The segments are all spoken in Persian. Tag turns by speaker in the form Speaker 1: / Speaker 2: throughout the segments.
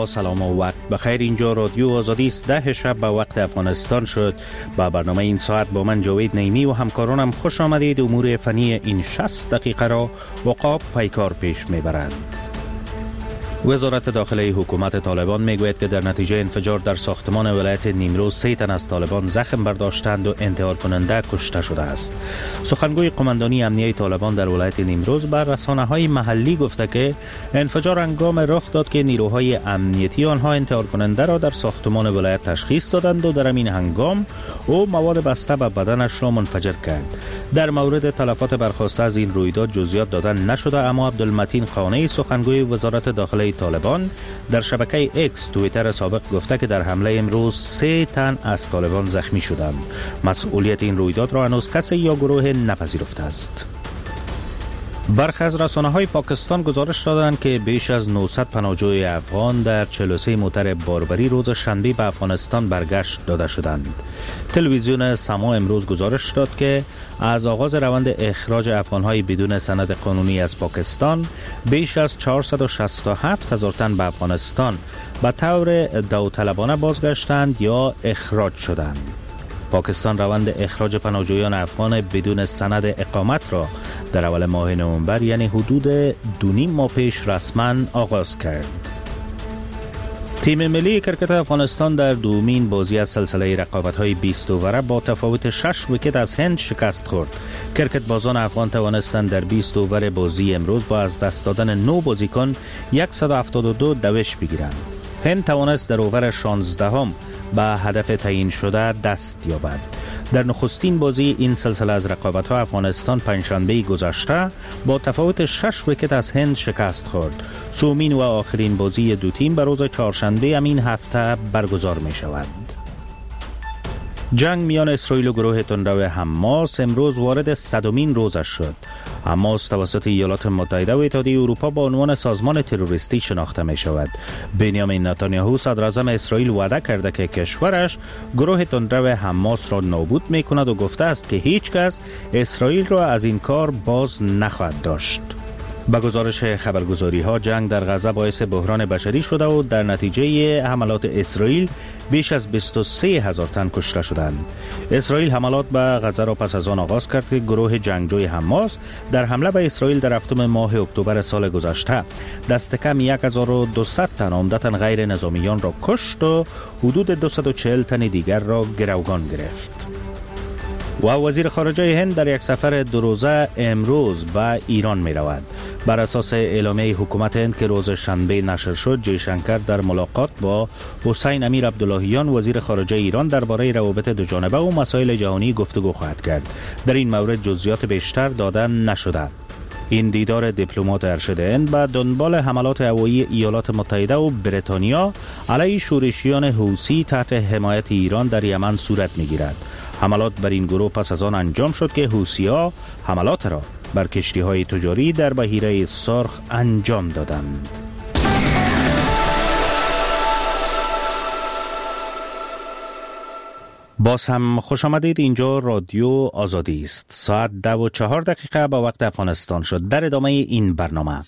Speaker 1: سلام و وقت بخیر. اینجا رادیو آزادی است. 10 شب به وقت افغانستان شد. با برنامه این ساعت با من جاوید نیمی و همکارانم خوش آمدید. امور فنی این 60 دقیقه را وقاب پیکار پیش میبرد. وزارت داخلی حکومت طالبان میگوید که در نتیجه انفجار در ساختمان ولایت نیمروز 3 تن از طالبان زخم برداشتند و انتحار کننده کشته شده است. سخنگوی قماندانی امنیه طالبان در ولایت نیمروز بر رسانه‌های محلی گفته که انفجار هنگام رخ داد که نیروهای امنیتی آنها انتحار کننده را در ساختمان ولایت تشخیص دادند و در این هنگام او مواد بسته به بدنش را منفجر کرد. در مورد تلفات برخاسته از این رویداد جزئیات دادن نشده، اما عبدالمتین خانه‌ای سخنگوی وزارت داخلی طالبان در شبکه اکس توییتر سابق گفته که در حمله امروز 3 تن از طالبان زخمی شدند. مسئولیت این رویداد را هنوز کسی یا گروه نپذیرفته است. برخی از رسانه‌های پاکستان گزارش دادند که بیش از 900 پناهجوی افغان در 43 موتر باربری روز شنبه به افغانستان برگشت داده شدند. تلویزیون سما امروز گزارش داد که از آغاز روند اخراج افغان‌های بدون سند قانونی از پاکستان بیش از 467,000 تن به افغانستان به طور داوطلبانه بازگشتند یا اخراج شدند. پاکستان روند اخراج پناهجویان افغان بدون سند اقامت را در اول ماه نوامبر، یعنی حدود 2.5 ماه پیش رسما آغاز کرد. تیم ملی کرکت افغانستان در دومین بازی از سلسله رقابت‌های 20 اووره با تفاوت 6 ویکت از هند شکست خورد. کرکت بازان افغان توانستند در 20 اوور بازی امروز با از دست دادن 9 بازیکن 172 دوش بگیرند. هند توانست در اوور 16 به هدف تعیین شده دست یابد. در نخستین بازی این سلسله از رقابت‌ها افغانستان پنجشنبه گذشته با تفاوت 6 ویکت از هند شکست خورد. سومین و آخرین بازی دو تیم به روز چهارشنبه این هفته برگزار می شود. جنگ میان اسرائیل و گروه تندرو حماس امروز وارد 100مین روزش شد. حماس توسط ایالات متحده و اتحادیه اروپا با عنوان سازمان تروریستی شناخته می شود. بنیامین نتانیاهو صدراعظم اسرائیل وعده کرده که کشورش گروه تندرو حماس را نابود می کند و گفته است که هیچ کس اسرائیل را از این کار باز نخواهد داشت. با گزارش خبرگزاری ها جنگ در غزه باعث بحران بشری شده و در نتیجه حملات اسرائیل بیش از 23,000 تن کشته شدند. اسرائیل حملات به غزه را پس از آن آغاز کرد که گروه جنگجوی حماس در حمله به اسرائیل در هفتم ماه اکتبر سال گذشته دست کم 1200 تن عمدتاً غیر نظامیان را کشت و حدود 240 تن دیگر را گروگان گرفت. و وزیر خارجه هند در یک سفر 2 روزه امروز به ایران می رود. بر اساس اعلامیه حکومت هند که روز شنبه نشر شد، جیشنکر در ملاقات با حسین امیر عبداللهیان وزیر خارجه ایران درباره روابط دوجانبه و مسائل جهانی گفتگو خواهد کرد. در این مورد جزئیات بیشتر داده نشده. این دیدار دیپلمات ارشد هند به دنبال حملات هوایی ایالات متحده و بریتانیا علیه شورشیان حوثی تحت حمایت ایران در یمن صورت می‌گیرد. حملات بر این گروه پس از آن انجام شد که حوثی‌ها حملات را بر کشتی‌های تجاری در بحیره سرخ انجام دادند. باز هم خوش آمدید. اینجا رادیو آزادی است. ساعت 10:04 به وقت افغانستان شد. در ادامه این برنامه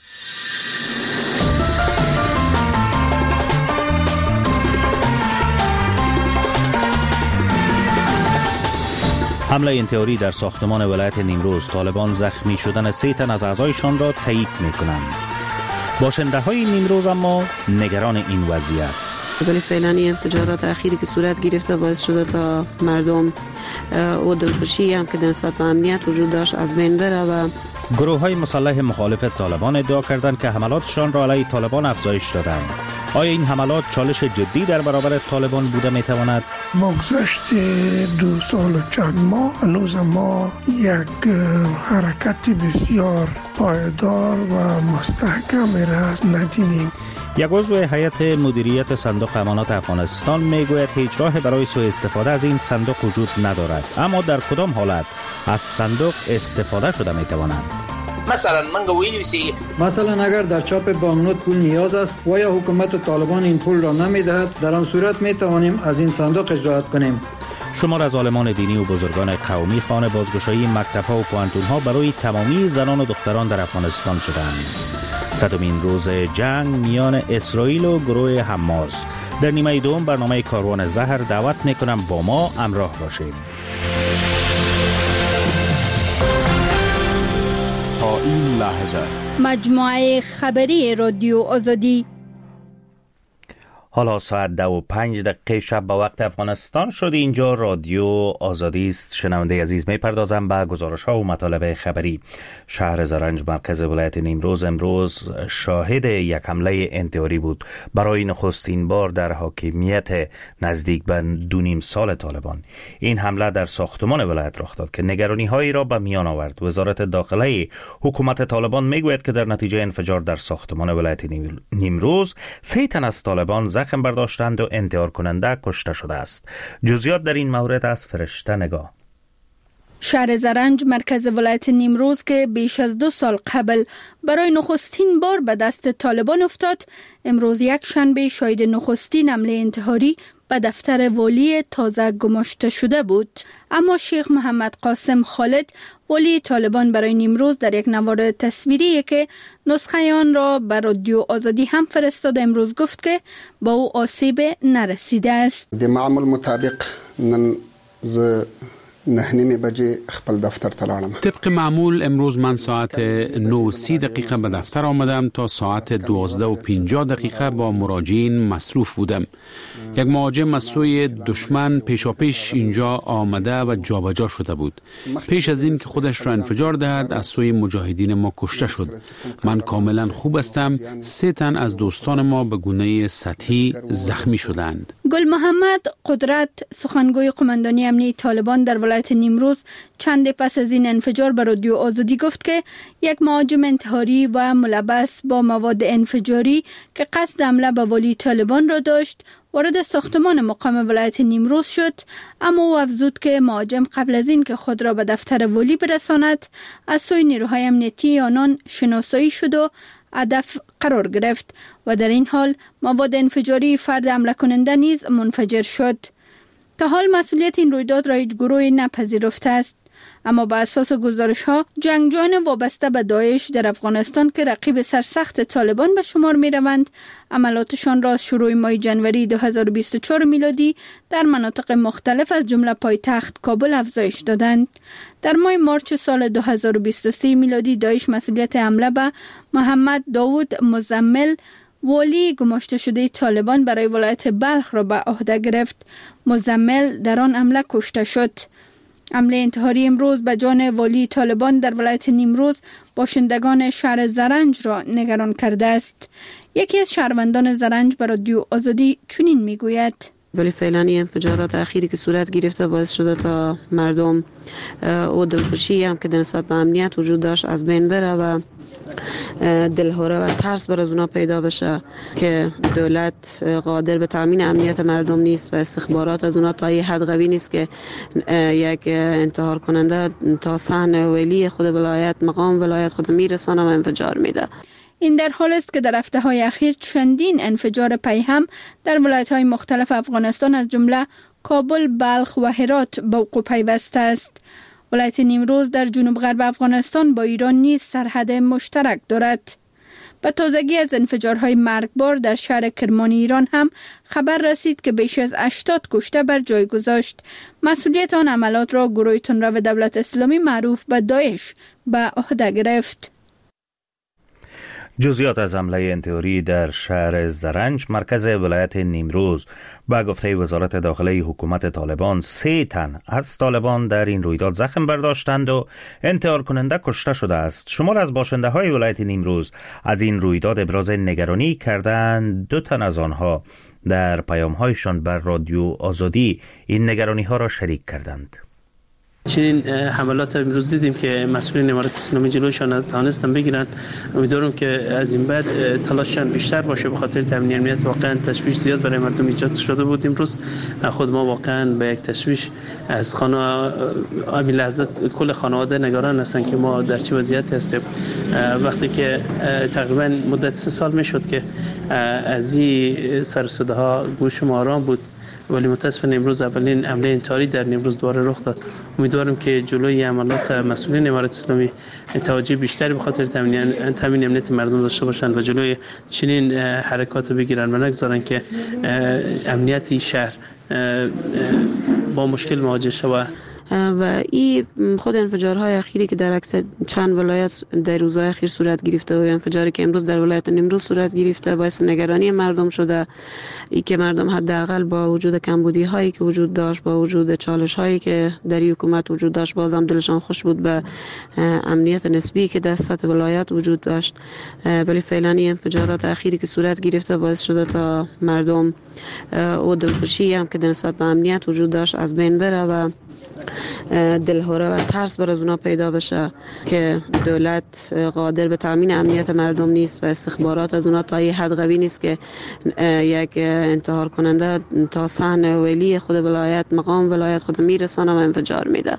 Speaker 1: حمله انتحاری در ساختمان ولایت نیمروز، طالبان زخمی شدن 3 تن از اعضایشان را تایید می‌کنند. باشنده‌های نیمروز اما نگران این وضعیت.
Speaker 2: ولی فعلا این انفجارات اخیری که صورت گرفته باعث شده تا مردم و دلخوشی هم که در نسبت امنیت وجود داشت از بین بره. و
Speaker 1: گروه‌های مسلح مخالف طالبان ادعا کردند که حملاتشان را علیه طالبان افزایش دادند. آیا این حملات چالش جدی در برابر طالبان بوده میتواند؟
Speaker 3: بگذشت 2 سال و چند ماه هنوز ما یک حرکت بسیار پایدار و مستحکم را ندیدیم.
Speaker 1: یک عضو هیئت مدیریت صندوق امانات افغانستان میگوید هیچ راه برای سوء استفاده از این صندوق وجود ندارد، اما در کدام حالت از صندوق استفاده شده میتواند؟
Speaker 4: مثلا اگر در چاپ بانکنوت پول نیاز است و یا حکومت طالبان این پول را نمیدهد، در آن صورت میتوانیم از این صندوق اجرا کنیم.
Speaker 1: شمار از عالمان دینی و بزرگان قومی خواهان بازگشایی مکتب‌ها و پوهنتون‌ها برای تمامی زنان و دختران در افغانستان شدند. صدمین روز جنگ میان اسرائیل و گروه حماس. در نیمه دوم برنامه کاروان زهر دعوت میکنم با ما همراه باشید.
Speaker 5: تا این لحظه
Speaker 6: مجموعه خبری رادیو آزادی.
Speaker 1: حالا ساعت 2:05 شب به وقت افغانستان شد. اینجا رادیو آزادی است. شنونده عزیز میپردازم به گزارش ها و مطالب خبری. شهر زرنج مرکز ولایت نیمروز امروز شاهد یک حمله انتحاری بود برای نخستین بار در حاکمیت نزدیک به 2.5 سال طالبان. این حمله در ساختمان ولایت رخ داد که نگرانی هایی را به میان آورد. وزارت داخله حکومت طالبان میگوید که در نتیجه انفجار در ساختمان ولایت نیمروز 3 تن از طالبان زخم برداشتند و انتحار کننده کشته شده است. جزئیات در این مورد از فرشته نگاه.
Speaker 6: شهر زرنج مرکز ولایت نیمروز که بیش از 2 سال قبل برای نخستین بار به دست طالبان افتاد، امروز یک شنبه شاهد نخستین حمله انتحاری به دفتر والی تازه گماشته شده بود. اما شیخ محمد قاسم خالد، والی طالبان برای نیمروز، در یک نوار تصویری که نسخه آن را به رادیو آزادی هم فرستاد امروز گفت که با او آسیب نرسیده است.
Speaker 7: د معمول مطابق من 9:30 بجې خپل دفتر ته لاړم.
Speaker 5: طبق معمول امروز من ساعت 9:30 به دفتر آمدم تا ساعت 12:50 با مراجعین مصروف بودم. یک مهاجم از سوی دشمن پیشاپیش اینجا آمده و جابجا شده بود. پیش از این که خودش را انفجار دهد از سوی مجاهدین ما کشته شد. من کاملا خوب هستم. 3 تن از دوستان ما به گونه سطحی زخمی شدند.
Speaker 6: گل محمد قدرت، سخنگوی قماندانی امنیتی طالبان در ولایت نیمروز، چند پس از این انفجار به رادیو آزادی گفت که یک مهاجم انتحاری و ملبس با مواد انفجاری که قصد حمله به والی طالبان را داشت وارد ساختمان مقام ولایت نیمروز شد، اما او افزود که مهاجم قبل از این که خود را به دفتر والی برساند از سوی نیروهای امنیتی آنان شناسایی شد و هدف قرار گرفت و در این حال مواد انفجاری فرد حمله کننده نیز منفجر شد. تا حال مسئولیت این رویداد را هیچ گروهی نپذیرفته است، اما با اساس گزارش ها جنگجویان وابسته به داعش در افغانستان که رقیب سرسخت طالبان به شمار می روند، عملاتشان را از شروع ماه جنوری 2024 میلادی در مناطق مختلف از جمله پایتخت کابل افزایش دادند. در ماه مارچ سال 2023 میلادی داعش مسئولیت حمله به محمد داوود مزمل، والی گماشته شده طالبان برای ولایت بلخ را به عهده گرفت. مزمل در آن حمله کشته شد. حمله انتحاری امروز به جان والی طالبان در ولایت نیمروز باشندگان شهر زرنج را نگران کرده است. یکی از شهروندان زرنج به رادیو آزادی چنین میگوید:
Speaker 2: ولی فعلا این انفجارات اخیری که صورت گرفته باعث شده تا مردم و دلخوشی هم که در نسبت به امنیت وجود داشت از بین بره و دلهوره و ترس بر از اونا پیدا بشه که دولت قادر به تامین امنیت مردم نیست و استخبارات از اونا تا یه حد قوی نیست که یک انتحار کننده تا صحن ولی خود ولایت، مقام ولایت خود میرسانه و انفجار میده.
Speaker 6: این در حال است که در هفته‌های اخیر چندین انفجار پیهم در ولایت‌های مختلف افغانستان از جمله کابل، بلخ و هرات به وقوع پیوسته است. ولایت نیمروز در جنوب غرب افغانستان با ایران نیز سرحد مشترک دارد. به تازگی از انفجارهای مرگبار در شهر کرمان ایران هم خبر رسید که بیش از 80 کشته بر جای گذاشت. مسئولیت آن عملات را گروه تندرو دولت اسلامی معروف به داعش به عهده گرفت.
Speaker 1: جزئیات از حمله انتحاری در شهر زرنج مرکز ولایت نیمروز. با گفته وزارت داخله حکومت طالبان 3 تن از طالبان در این رویداد زخم برداشتند و انتحار کننده کشته شده است. شمار از باشنده های ولایت نیمروز از این رویداد ابراز نگرانی کردند. 2 تن از آنها در پیام هایشان بر رادیو آزادی این نگرانی ها را شریک کردند.
Speaker 8: چنین حملات امروز دیدیم که مسئولین امارات اسلامی جلوشان تانستن بگیرن. امیدوارم که از این بعد تلاششان بیشتر باشه به خاطر تامین امنیت. واقعا تشویش زیاد برای مردم ایجاد شده بود. امروز خود ما واقعا به یک تشویش از همین لحظه کل خانواده نگران هستن که ما در چه وضعیت هستیم. وقتی که تقریبا مدت 3 سال میشد که از این سر و صداها گوش ما آرام بود ولی متاسفانه امروز اولین حمله انتحاری در نیمروز دوباره رخ داد. امیدوارم که جلوی حملات مسئولین امارت اسلامی توجه بیشتری به خاطر تامین امنیت مردم داشته باشند و جلوی چنین حرکات بگیرن و نگذارن که امنیت شهر با مشکل مواجه شود.
Speaker 2: و این خود انفجارهای اخیری که در اکثر چند ولایت در روزهای اخیر صورت گرفته و انفجاری که امروز در ولایت نیمروز صورت گرفته باعث نگرانی مردم شده. ای که مردم حداقل با وجود کمبودی هایی که وجود داشت، با وجود چالش هایی که در حکومت وجود داشت، بازم دلشان خوش بود به امنیت نسبی که در سطح ولایت وجود داشت. ولی فعلا این انفجارات اخیری که صورت گرفته باعث شده تا مردم و دلخوشی هم که در نسبت به امنیت وجود داشت از بین بره و دلهوره و ترس بر از اونا پیدا بشه که دولت قادر به تامین امنیت مردم نیست و استخبارات از اونا تا یه حد قوی نیست که یک انتحار کننده تا صحن ولی خود ولایت، مقام ولایت خود میرسانه و انفجار میده.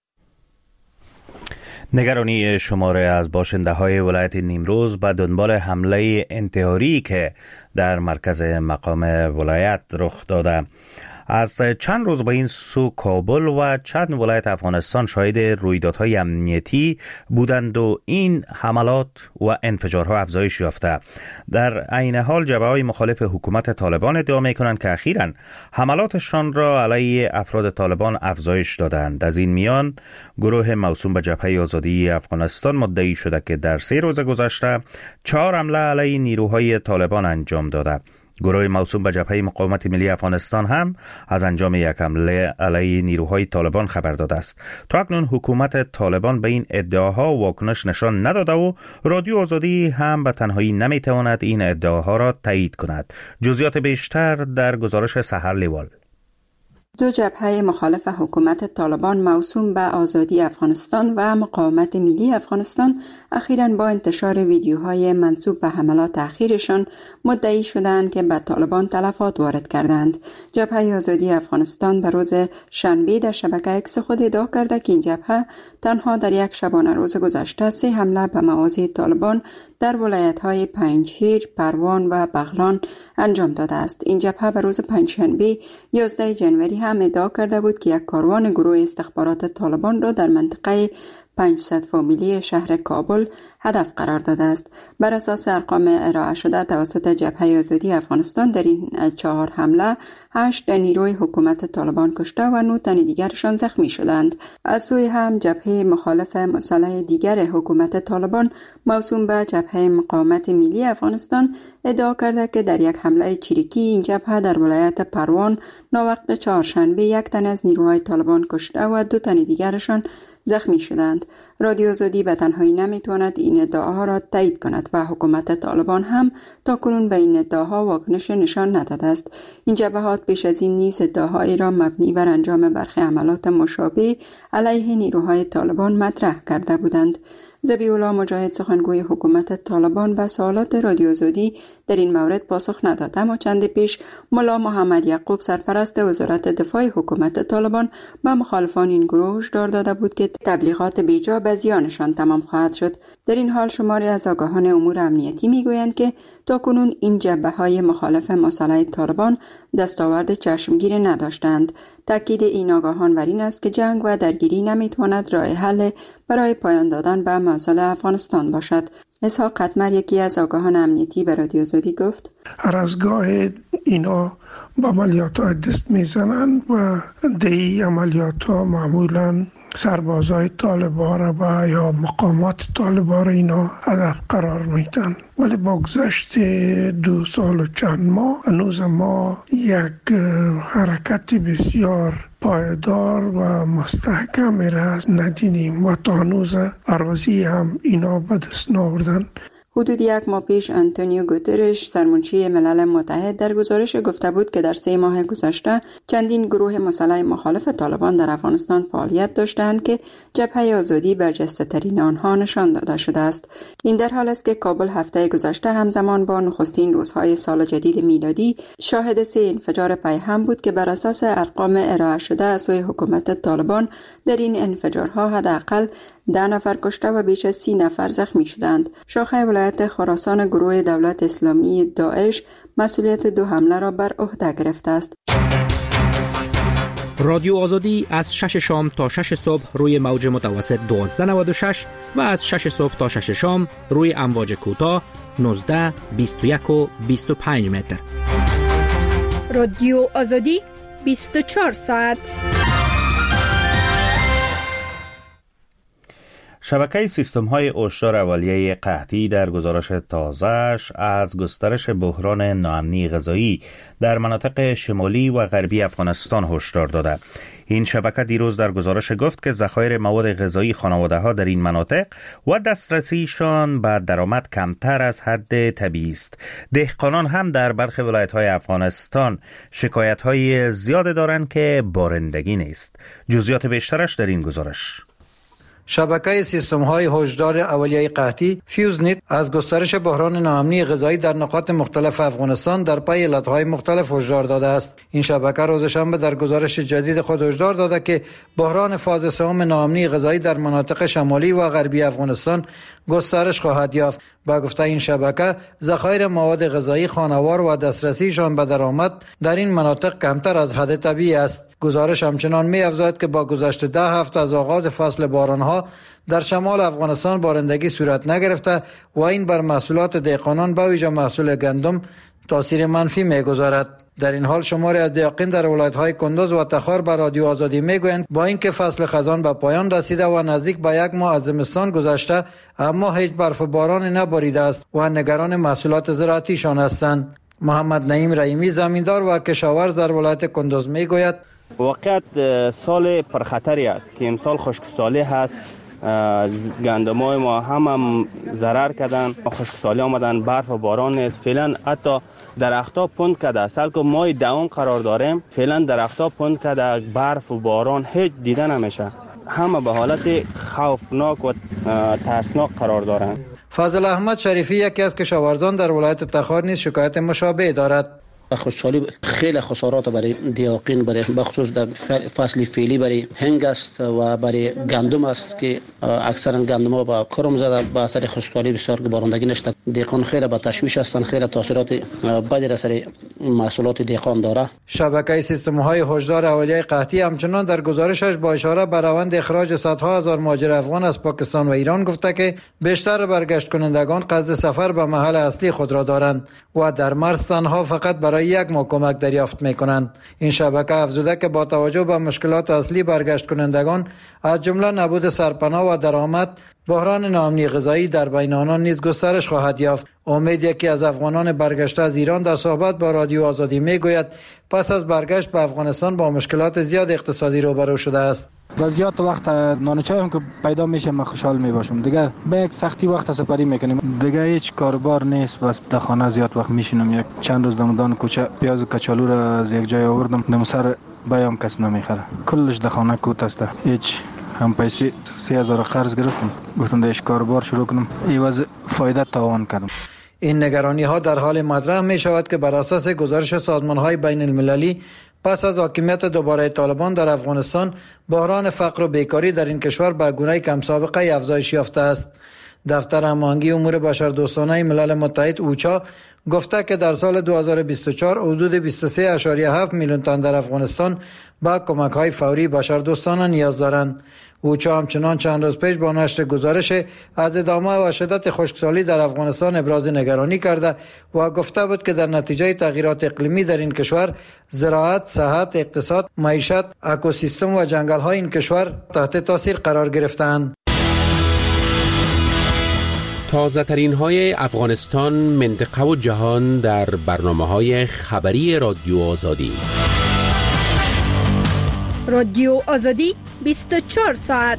Speaker 1: نگرانی شماره از باشنده های ولایت نیمروز به دنبال حمله انتحاری که در مرکز مقام ولایت رخ داده. از چند روز با این سو کابل و چند ولایت افغانستان شاهد رویدادهای امنیتی بودند و این حملات و انفجارها افزایش یافته. در عین حال جبهه‌های مخالف حکومت طالبان ادعا می‌کنند که اخیراً حملاتشان را علیه افراد طالبان افزایش دادند. از این میان گروه موسوم به جبهه آزادی افغانستان مدعی شده که در 3 روز گذشته 4 حمله علیه نیروهای طالبان انجام داده. گروه موسوم به جبهه مقاومت ملی افغانستان هم از انجام یک حمله علیه نیروهای طالبان خبر داده است. تا اکنون حکومت طالبان به این ادعاها واکنش نشان نداده و رادیو آزادی هم به تنهایی نمیتواند این ادعاها را تایید کند. جزئیات بیشتر در گزارش سحر لیوال.
Speaker 9: دو جبهه مخالف حکومت طالبان موسوم به آزادی افغانستان و مقاومت ملی افغانستان اخیراً با انتشار ویدیوهای منسوب به حملات اخیرشان مدعی شدند که به طالبان تلفات وارد کردند. جبهه آزادی افغانستان به روز شنبه در شبکه اکس خود ادعا کرده که این جبهه تنها در یک شبانه روز گذشته 3 حمله به مواضع طالبان در ولایت‌های پنجشیر، پروان و بغلان انجام داده است. این جبهه به روز پنجشنبه 11 ژانویه هم ادعا کرده بود که یک کاروان گروه استخبارات طالبان را در منطقه 500 فامیلی شهر کابل هدف قرار داده است. بر اساس ارقام ارائه شده توسط جبهه آزادی افغانستان در این 4 حمله 8 نیروی حکومت طالبان کشته و 9 تن دیگرشان زخمی شدند. از سوی هم جبهه مخالف مسلح دیگر حکومت طالبان موسوم به جبهه مقاومت ملی افغانستان ادعا کرده که در یک حمله چریکی این جبهه در ولایت پروان ناوقت چهارشنبه 1 تن از نیروهای طالبان کشته و 2 تن دیگرشان زخمی شدند. رادیو آزادی به تنهایی نمیتواند این ادعاها را تایید کند و حکومت طالبان هم تاکنون به این ادعاها واکنش نشان نداده است. این جبهات پیش از این نیز ادعاهایی را مبنی بر انجام برخی حملات مشابه علیه نیروهای طالبان مطرح کرده بودند. ذبیح الله مجاهد سخنگوی حکومت طالبان به سوالات رادیو آزادی در این مورد پاسخ نداد، اما چند پیش ملا محمد یعقوب سرپرست وزارت دفاع حکومت طالبان به مخالفان این گروه هشدار داده بود که تبلیغات بیجا به زیانشان تمام خواهد شد. در این حال شماری از آگاهان امور امنیتی میگویند که تاکنون این جبهه‌های مخالف مسلح طالبان دستاورد چشمگیری نداشتند. تاکید این آگاهان بر این است که جنگ و درگیری نمیتواند راه حل برای پایان دادن به مسئله افغانستان باشد. اسحاق قطمر یکی از آگاهان امنیتی به رادیو آزادی گفت:
Speaker 3: هر از گاه اینا با عملیات ها دست میزنند و دی عملیات ها معمولا سربازای طالبان را و یا مقامات طالبان را اینا هدف قرار میدن. ولی با گذشت 2 سال و چند ماه هنوز ما یک حرکت بسیار پایدار و مستحکم را ندیدیم و تا هنوز اراضی هم اینا به دست ناوردن.
Speaker 9: حدود 1 ماه پیش آنتونیو گوترش سرمنشی ملل متحد در گزارش گفته بود که در 3 ماه گذشته چندین گروه مسلح مخالف طالبان در افغانستان فعالیت داشتند که جبهه آزادی برجسته ترین آنها نشان داده شده است. این در حال است که کابل هفته گذشته همزمان با نخستین روزهای سال جدید میلادی شاهد 3 انفجار پیهم بود که بر اساس ارقام ارائه شده از سوی حکومت طالبان در این انفجارها حداقل 10 نفر کشته و بیش از 30 نفر زخمی شدند. شاخه ولایت خراسان گروه دولت اسلامی داعش مسئولیت 2 حمله را بر عهده گرفته است.
Speaker 10: رادیو آزادی از 6 شام تا 6 صبح روی موج متوسط 1296 و از 6 صبح تا 6 شام روی امواج کوتاه 19، 21 و 25 متر.
Speaker 6: رادیو آزادی 24 ساعت.
Speaker 1: شبکه سیستم‌های هشدار اولیه قحطی در گزارش تازه‌اش از گسترش بحران ناامنی غذایی در مناطق شمالی و غربی افغانستان هشدار داده. این شبکه دیروز در گزارش گفت که ذخایر مواد غذایی خانواده‌ها در این مناطق و دسترسیشان به درآمد کمتر از حد طبیعی است. دهقانان هم در برخی ولایت‌های افغانستان شکایت‌های زیاد دارند که بارندگی نیست. جزئیات بیشترش در این گزارش.
Speaker 4: شبکه سیستم‌های هشدار اولیه قحطی فیوزنت از گسترش بحران ناامنی غذایی در نقاط مختلف افغانستان در پی علت‌های مختلف هشدار داده است. این شبکه روز شنبه در گزارش جدید خود هشدار داده که بحران فاز سوم ناامنی غذایی در مناطق شمالی و غربی افغانستان گسترش خواهد یافت. با گفته این شبکه ذخایر مواد غذایی خانوار و دسترسیشان به درآمد در این مناطق کمتر از حد طبیعی است. گزارش همچنان می افزاید که با گذشت 10 هفته از آغاز فصل بارانها در شمال افغانستان بارندگی صورت نگرفته و این بر محصولات دهقانان به ویژه محصول گندم تاثیر منفی می‌گذارد. در این حال شماری از دهقان در ولایت‌های کندوز و تخار به رادیو آزادی میگویند با اینکه فصل خزان به پایان رسیده و نزدیک به 1 ماه از زمستان گذشته، اما هیچ برف و بارانی نباریده است و نگران محصولات زراعتیشان هستند. محمد نعیم رحیمی زمیندار و کشاورز در ولایت کندوز میگوید
Speaker 11: واقعیت سال پرخطری است که امسال خشکسالی هست. گندمای ما هم ضرر کردن، خشکسالی آمدن، برف و باران نیست. فعلا حتی درختها پوند کرده. اصل که مای دوم قرار داریم، فعلا درختها پوند کرده، برف و باران هیچ دیده نمیشه. همه به حالت خوفناک و ترسناک قرار دارند.
Speaker 4: فضل احمد شریفی یکی از کشاورزان در ولایت تخار نیز شکایت مشابه دارد.
Speaker 12: خشکسالی خیلی خسارات برای دیاقین، برای بخصوص در فصل فعلی برای هنگ است و برای گندم است که اکثرا گندم ها با کرم زده به اثر خشکسالی بسیار که بارندگی نشده. دیقان خیلی با تشویش هستند، خیلی تاثیرات بدی در سر محصولات دیقان داره.
Speaker 4: شبکه سیستم‌های هشدار اولیه قحطی همچنان در گزارشش با اشاره به روند اخراج صدها هزار مهاجر افغان از پاکستان و ایران گفته که بیشتر برگشت کنندگان قصد سفر به محل اصلی خود را دارند و در مرز تنها فقط برای 1 ماه کمک دریافت می‌کنند. این شبکه افزوده که با توجه به مشکلات اصلی برگشت کنندگان از جمله نبود سرپناه و درآمد، بحران ناامنی غذایی در بین آنان نیز گسترش خواهد یافت. امید یکی از افغانان برگشته از ایران در صحبت با رادیو آزادی میگوید پس از برگشت به افغانستان با مشکلات زیاد اقتصادی روبرو شده است.
Speaker 13: زیاد وقت نان چای هم که پیدا میشه ما خوشحال میباشم. دیگه به یک سختی وقت سپری میکنیم. دیگه هیچ کاربار نیست، بس در خانه زیاد وقت میشینم. یک چند روز دمدان کوچه پیاز و کچالو را از یک جای آوردم، دمسر بیام کس نمیخره. کلش در خانه کوت است. هیچ هم پیسه 3000 قرض گرفتم، گفتم دیش کاربار شروع کنم، ایواز فایده تاوان کردم.
Speaker 4: این نگرانی ها در حال مطرح می شود که بر اساس گزارش سازمان های بین المللی پس از حاکمیت دوباره طالبان در افغانستان بحران فقر و بیکاری در این کشور به گونه کم سابقه افزایش یافته است. دفتر هماهنگی امور بشردوستانه ملل متحد اوچا گفته که در سال 2024 حدود 23.7 میلیون تن در افغانستان با کمک‌های فوری بشردوستانه نیاز دارند. اوچا همچنان چند روز پیش با نشر گزارش از ادامه و شدت خشکسالی در افغانستان ابراز نگرانی کرده و گفته بود که در نتیجه تغییرات اقلیمی در این کشور زراعت، صحت، اقتصاد، معیشت، اکوسیستم و جنگل‌های این کشور تحت تاثیر قرار گرفتند.
Speaker 5: تازه ترین های افغانستان، منطقه و جهان در برنامه‌های خبری رادیو آزادی.
Speaker 6: رادیو آزادی 24 ساعت.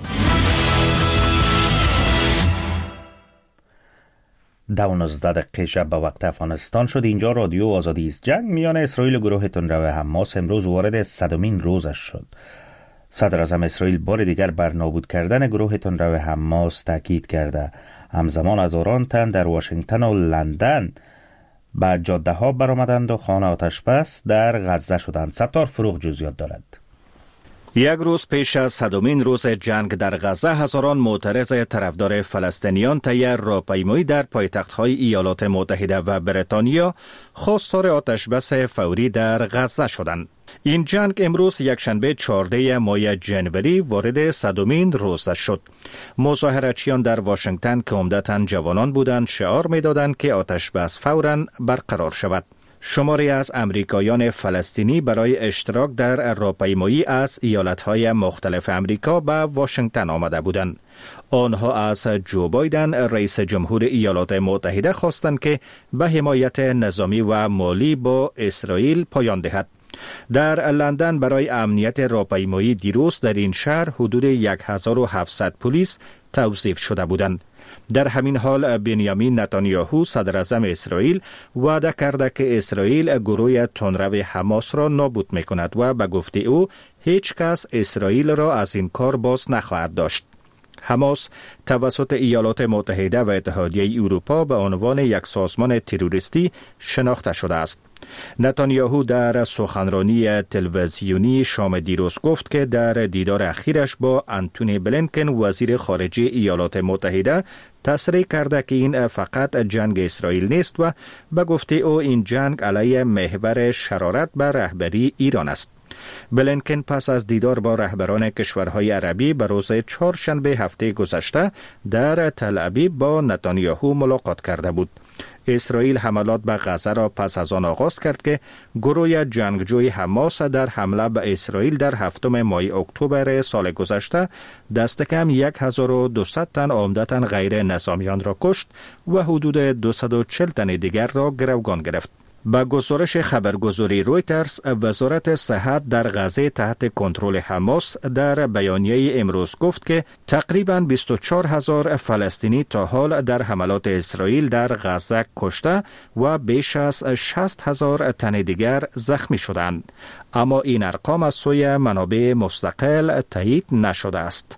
Speaker 1: 12 دقیقه شب به وقت افغانستان شد. اینجا رادیو آزادی است. جنگ میان اسرائیل و گروه تندرو حماس امروز وارد 100مین روزش شد. صدر اعظم اسرائیل بار دیگر بر نابود کردن گروه تندرو حماس تاکید کرده. همزمان هزاران تن در واشنگتن و لندن به جاده ها برآمدند و خانه آتش بس در غزه شدند. ستار فروغ جزئیات دارد.
Speaker 14: یک روز پیش از 100مین روز جنگ در غزه، هزاران معترض طرفدار فلسطینیان طی راهپیمایی در پایتخت‌های ایالات متحده و بریتانیا خواستار آتشبس فوری در غزه شدند. این جنگ امروز یکشنبه 14 ماه جنوری وارد 100مین روز شد. مظاهراتچیان در واشنگتن که عمدتاً جوانان بودند شعار می‌دادند که آتشبس فوراً برقرار شود. شماری از امریکایان فلسطینی برای اشتراک در راهپیمایی از ایالت‌های مختلف امریکا به واشنگتن آمده بودند. آنها از جو بایدن رئیس جمهور ایالات متحده خواستند که به حمایت نظامی و مالی با اسرائیل پایان دهد. در لندن برای امنیت راهپیمایی دیروز در این شهر حدود 1700 پلیس توظیف شده بودند. در همین حال بنیامین نتانیاهو صدر اعظم اسرائیل وعده کرده که اسرائیل گروه تندرو حماس را نابود می‌کند و به گفته او هیچ کس اسرائیل را از این کار باز نخواهد داشت. حماس توسط ایالات متحده و اتحادیه اروپا به عنوان یک سازمان تروریستی شناخته شده است. نتانیاهو در سخنرانی تلویزیونی شام دیروز گفت که در دیدار اخیرش با آنتونی بلینکن وزیر خارجه ایالات متحده تصریح کرده که این فقط جنگ اسرائیل نیست و به گفته او این جنگ علیه محور شرارت به رهبری ایران است. بلینکن پس از دیدار با رهبران کشورهای عربی به روز چهارشنبه هفته گذشته در تل ابیب با نتانیاهو ملاقات کرده بود. اسرائیل حملات به غزه را پس از آن آغاز کرد که گروه جنگجوی حماس در حمله به اسرائیل در 7 ماه اکتبر سال گذشته دست کم 1200 تن عمدتاً غیر نظامیان را کشت و حدود 240 تن دیگر را گروگان گرفت. با گزارش خبرگزاری رویترز، وزارت صحت در غزه تحت کنترل حماس در بیانیه امروز گفت که تقریباً 24,000 فلسطینی تا حال در حملات اسرائیل در غزه کشته و بیش از 60,000 تن دیگر زخمی شدند. اما این ارقام از سوی منابع مستقل تایید نشده است.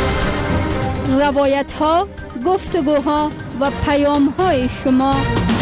Speaker 6: روایت‌ها، گفتگوها و پیام‌های شما.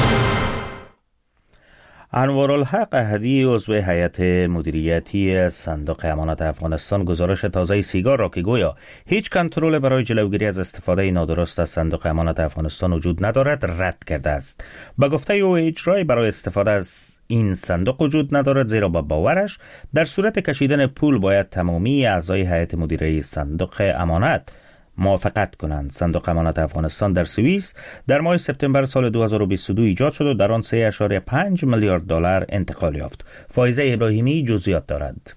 Speaker 1: انوارالحق احدی عضو هیئت مدیریتی صندوق امانات افغانستان گزارش تازه سیگار را که گویا هیچ کنترل برای جلوگیری از استفاده نادرست از صندوق امانات افغانستان وجود ندارد رد کرده است. به گفته او هیچ راهی برای استفاده از این صندوق وجود ندارد، زیرا با باورش در صورت کشیدن پول باید تمامی اعضای هیئت مدیره صندوق امانات موافقت کنند. صندوق امانات افغانستان در سوئیس در ماه سپتامبر سال 2022 ایجاد شد و در آن 3.5 میلیارد دلار انتقال یافت. فائزه ابراهیمی جزئیات دارد.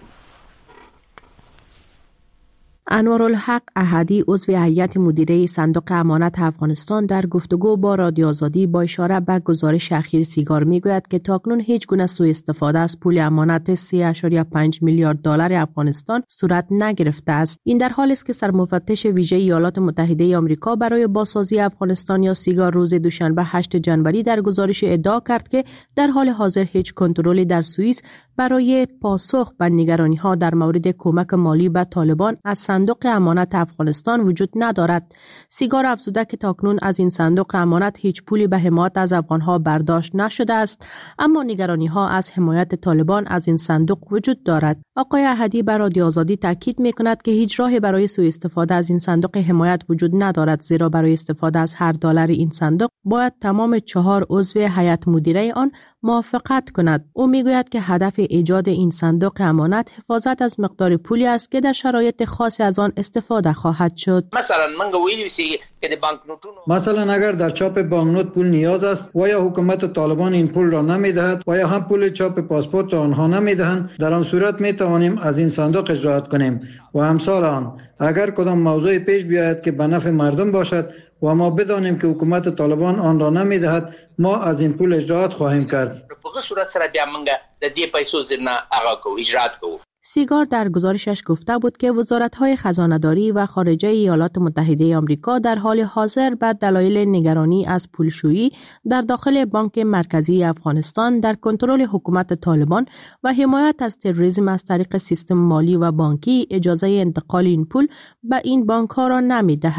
Speaker 15: انوارالحق احدی عضو هیئت مدیره صندوق امانات افغانستان در گفتگو با رادیو آزادی با اشاره به گزارش اخیر سیگار میگوید که تاکنون هیچ گونه سوء استفاده از پول امانت 3.5 میلیارد دلار افغانستان صورت نگرفته است. این در حالی است که سرمفتش ویژه ایالات متحده آمریکا برای بازسازی افغانستان یا سیگار روز دوشنبه 8 جنوری در گزارش ادعا کرد که در حال حاضر هیچ کنترلی در سوئیس برای پاسخ به نگرانی‌ها در مورد کمک مالی به طالبان از صندوق امانات افغانستان وجود ندارد. سیگار افزوده که تاکنون از این صندوق امانات هیچ پولی به حمایت از افغانها برداشت نشده است، اما نگرانی‌ها از حمایت طالبان از این صندوق وجود دارد. آقای احدی بر رادیو آزادی تاکید می‌کند که هیچ راهی برای سوء استفاده از این صندوق حمایت وجود ندارد، زیرا برای استفاده از هر دلار این صندوق باید تمام 4 عضو هیئت مدیره آن موافقت کند. او میگوید که هدف ایجاد این صندوق امانت حفاظت از مقدار پولی است که در شرایط خاصی از آن استفاده خواهد شد.
Speaker 4: مثلا اگر در چاپ بانکنوت پول نیاز است و یا حکومت طالبان این پول را نمیدهد و یا هم پول چاپ پاسپورت آنها نمیدهند، در آن صورت می توانیم از این صندوق اجرات کنیم و امثال آن. اگر کدام موضوع پیش بیاید که به نفع مردم باشد و ما بدانیم که حکومت طالبان آن را نمیدهد، ما از این پول اجرات خواهیم کرد.
Speaker 15: سیگار در گزارشش گفته بود که وزارت‌های خزانه‌داری و خارجه ایالات متحده آمریکا در حال حاضر به دلایل نگرانی از پولشویی در داخل بانک مرکزی افغانستان در کنترل حکومت طالبان و حمایت از تروریسم از طریق سیستم مالی و بانکی اجازه انتقال این پول به این بانک‌ها را نمی‌دهد.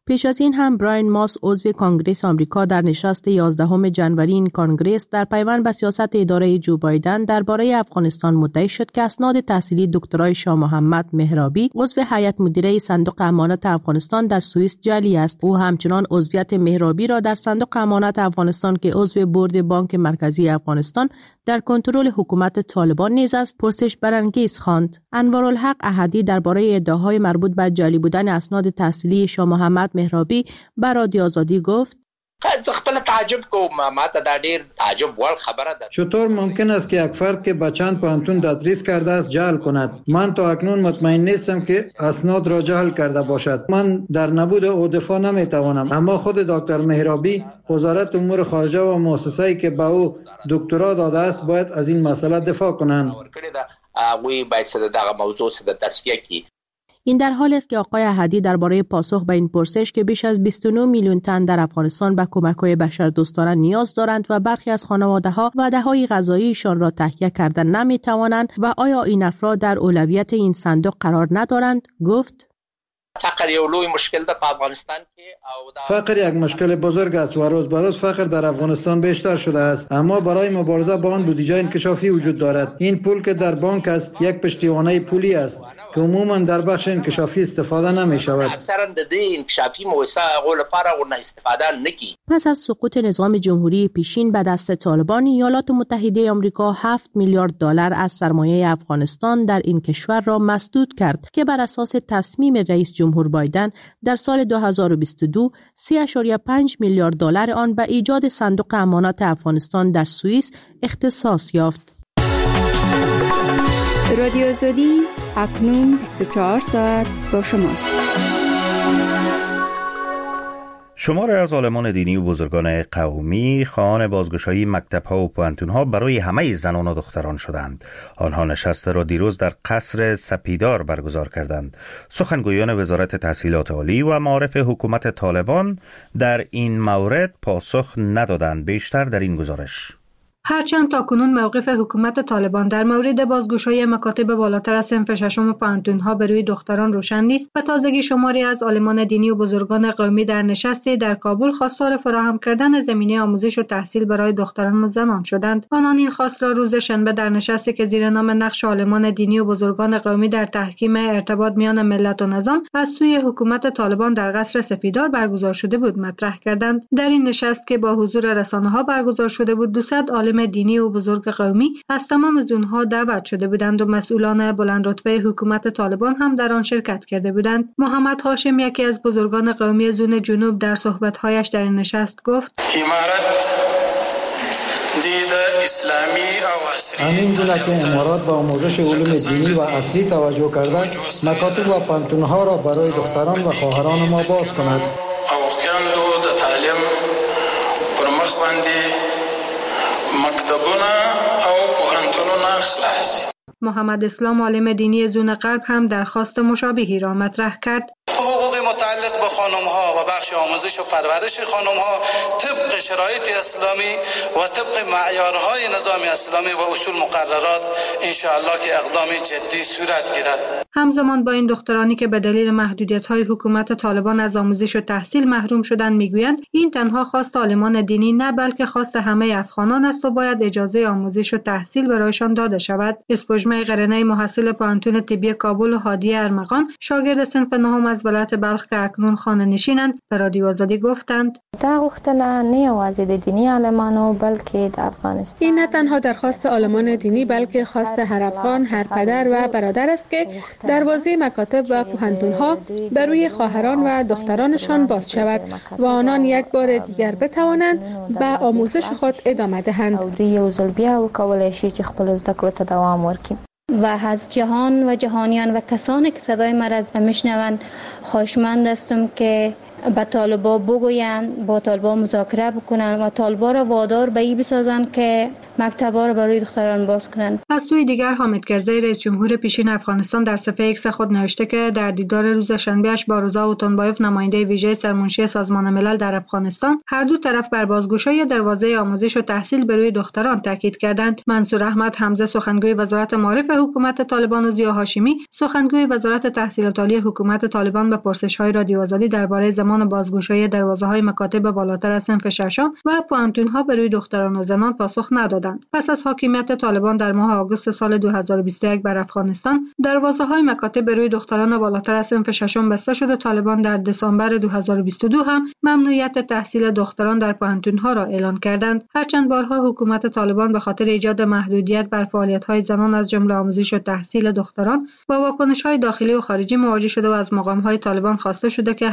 Speaker 15: پیش از این هم براین ماس عضو کانگرس آمریکا در نشست 11 جنوری این کانگرس در پیوند به سیاست اداره جو بایدن درباره افغانستان مدعی شد که اسناد تحصیلی دکترای شاه محمد مهرابی عضو هیئت مدیره صندوق امانات افغانستان در سوئیس جعلی است. او همچنان عضویت مهرابی را در صندوق امانات افغانستان که عضو بورد بانک مرکزی افغانستان در کنترل حکومت طالبان نیز است پرسش برانگیز خواند. انوارالحق احدی درباره ادعاهای مربوط به جعلی بودن اسناد تحصیلی شاه محمد مهرابی بر رادیو آزادی گفت:
Speaker 16: خپل تعجب کوم، ما ته دا ډیر تعجب ور خبره ده.
Speaker 4: چطور ممکن است که یک فرد که به چند پوهنتون تدریس کرده است جعل کند؟ من تا اکنون مطمئن نیستم که اسناد را جعل کرده باشد. من در نبود او دفاع نمیتوانم، اما خود دکتر مهرابی، وزارت امور خارجه و مؤسسه‌ای که به او دکترا داده است باید از این مسئله دفاع کنند.
Speaker 16: وی باید دغه موضوع سره تصفیه کی.
Speaker 15: این در حال است که آقای احدی درباره پاسخ به این پرسش که بیش از 29 میلیون تن در افغانستان به کمک‌های بشردوستانه نیاز دارند و برخی از خانواده‌ها وعده‌های غذاییشان را تهیه کردن نمی‌توانند و آیا این افراد در اولویت این صندوق قرار ندارند، گفت:
Speaker 16: فقر یو لوی مشکل ده په افغانستان کې
Speaker 4: فقر یک مشکل بزرگ است و روز به روز فقر در افغانستان بیشتر شده است، اما برای مبارزه با آن بودجه انکشافی وجود دارد. این پول که در بانک است یک پشتیبانی پولی است که عموما در بخش انکشافی استفاده نمی شود.
Speaker 16: اکثرا د دې انکشافی موسسه غو لپاره ورنه استفاده نکي.
Speaker 15: پس از سقوط نظام جمهوری پیشین به دست طالبان، ایالات متحده آمریکا 7 میلیارد دلار از سرمایه افغانستان در این کشور را مسدود کرد که بر اساس تصمیم رئیس جمهور بایدن در سال 2022 3.5 میلیارد دلار آن به ایجاد صندوق امانات افغانستان در سوئیس اختصاص یافت.
Speaker 9: رادیو آزادی اکنون 24 ساعت با شماست.
Speaker 1: شماری از عالمان دینی و بزرگان قومی خواهان بازگشایی مکتب‌ها و پوهنتون‌ها برای همه زنان و دختران شدند. آنها نشست را دیروز در قصر سپیدار برگزار کردند. سخنگویان وزارت تحصیلات عالی و معارف حکومت طالبان در این مورد پاسخ ندادند. بیشتر در این گزارش.
Speaker 17: هرچند تاکنون موقف حکومت طالبان در مورد بازگشایی مکاتب بالاتر از صنف ششم و پوهنتون‌ها به روی دختران روشن نیست و تازگی شماری از عالمان دینی و بزرگان قومی در نشستی در کابل خواستار فراهم کردن زمینه آموزش و تحصیل برای دختران و زنان شدند. آنان این خواست را روز شنبه در نشستی که زیر نام نقش عالمان دینی و بزرگان قومی در تحکیم ارتباط میان ملت و نظام از سوی حکومت طالبان در قصر سپیدار برگزار شده بود مطرح کردند. در این نشست که با حضور رسانه‌ها برگزار شده بود، 200 عالم دینی و بزرگ قومی از تمام زونها دعوت شده بودند و مسئولان بلند رتبه حکومت طالبان هم در آن شرکت کرده بودند. محمد هاشم، یکی از بزرگان قومی زون جنوب، در صحبت‌هایش در این نشست گفت:
Speaker 4: همین گونه که امارات با آموزش علوم دینی و اصلی توجه کرده، مکاتب و پوهنتون‌ها را برای دختران و خواهران ما باز کند.
Speaker 17: محمد اسلام، عالم دینی زون غرب، هم درخواست مشابهی را مطرح کرد.
Speaker 18: حقوق متعلق به خانم‌ها و بخش آموزش و پرورش خانم‌ها طبق شرایط اسلامی و طبق معیارهای نظام اسلامی و اصول مقررات انشاءالله که اقدام جدی صورت گیرد.
Speaker 17: همزمان با این دخترانی که به دلیل محدودیت‌های حکومت طالبان از آموزش و تحصیل محروم شدند میگویند این تنها خواست عالمان دینی نه بلکه خواست همه افغانان است و باید اجازه آموزش و تحصیل برایشان داده شود. اسپوجمه قرنه، محصل پوهنتون طبی کابل، و هادی ارمغان، شاگرد صنف نهم از ولایت بلخ که اکنون خانه نشینند، به رادیو آزادی گفتند:
Speaker 19: دا غوښتنه نه یوازې د دینی عالمانو بلکې د افغانستان،
Speaker 20: این نه تنها درخواست عالمان دینی بلکه خواست هر افغان، هر پدر و برادر است که دروازه مکاتب و پوهنتون‌ها بر روی خواهران و دخترانشان باز شود و آنان یک بار دیگر بتوانند به آموزش خود ادامه دهند.
Speaker 19: او دوی یو ځل بیا وکولای شي چې خپل زده کړو ته دوام ورکړي.
Speaker 21: و از جهان و جهانیان و کسانی که صدای من را میشنوند خواهشمند هستم که با طالبا بگویند، با طالبا مذاکره بکنند و طالبا را وادار به این بسازند که مکتب‌ها رو برای دختران باز کنند.
Speaker 17: از سوی دیگر حامد کرزی رئیس جمهور پیشین افغانستان در صفحه ایکس خود نوشته که در دیدار روز شنبه‌اش با روزا اوتونبایوف نماینده ویژه سرمنشی سازمان ملل در افغانستان هر دو طرف بر بازگشایی دروازه آموزش و تحصیل به روی دختران تاکید کردند. منصور احمد حمزه سخنگوی وزارت معارف حکومت طالبان و ضیا هاشمی سخنگوی وزارت تحصیلات عالی حکومت طالبان به پرسش‌های رادیو آزادی درباره زمان بازگشایی دروازه‌های مکاتب بالاتر از صنف ششم و پانتون‌ها به روی دختران و زنان پاسخ ندادند. پس از حاکمیت طالبان در ماه آگوست سال 2021 بر افغانستان، دروازه‌های مکاتب به روی دختران بالاتر از صنف ششم بسته شد و طالبان در دسامبر 2022 هم ممنوعیت تحصیل دختران در پانتون‌ها را اعلان کردند. هرچند بارها حکومت طالبان به خاطر ایجاد محدودیت بر فعالیت‌های زنان از جمله آموزش و تحصیل دختران با واکنش‌های داخلی و خارجی مواجه شده و از مقام‌های طالبان خواسته شده که